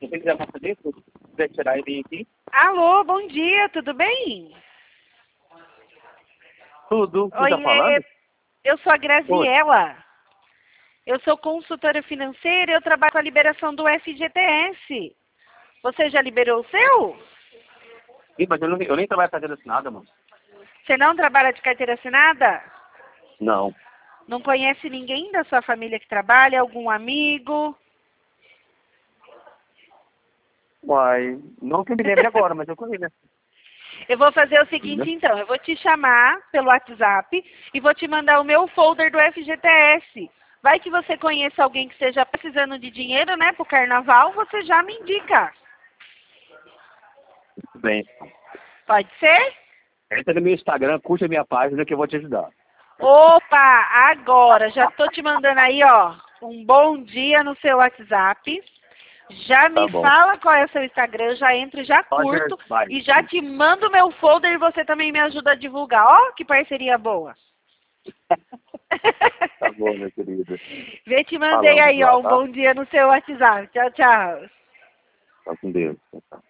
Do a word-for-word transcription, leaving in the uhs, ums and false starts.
você quiser mostrar isso, quiser tirar ele aqui. Alô, bom dia, tudo bem? Tudo, você Oi, tá falando? eu sou a Graziella. Eu sou consultora financeira e eu trabalho com a liberação do F G T S. Você já liberou o seu? Ih, mas eu, não, eu nem trabalho fazendo assinada, mano. Você não trabalha de carteira assinada? Não. Não conhece ninguém da sua família que trabalha? Algum amigo? Uai, não que eu me lembre agora, mas eu conheço. Eu vou fazer o seguinte, então. Eu vou te chamar pelo WhatsApp e vou te mandar o meu folder do F G T S. Vai que você conheça alguém que esteja precisando de dinheiro, né, pro carnaval, você já me indica. Tudo bem. Pode ser? Entra no meu Instagram, curte a minha página que eu vou te ajudar. Opa, agora, já tô te mandando aí, ó, um bom dia no seu WhatsApp. Já me Tá bom. fala qual é o seu Instagram, já entro, já Roger, curto vai. e já te mando o meu folder e você também me ajuda a divulgar. Ó, que parceria boa. Tá bom, meu querido. Vê, te mandei Falamos aí, lá, ó, um tá? bom dia no seu WhatsApp. Tchau, tchau. Tá com Deus. Tchau.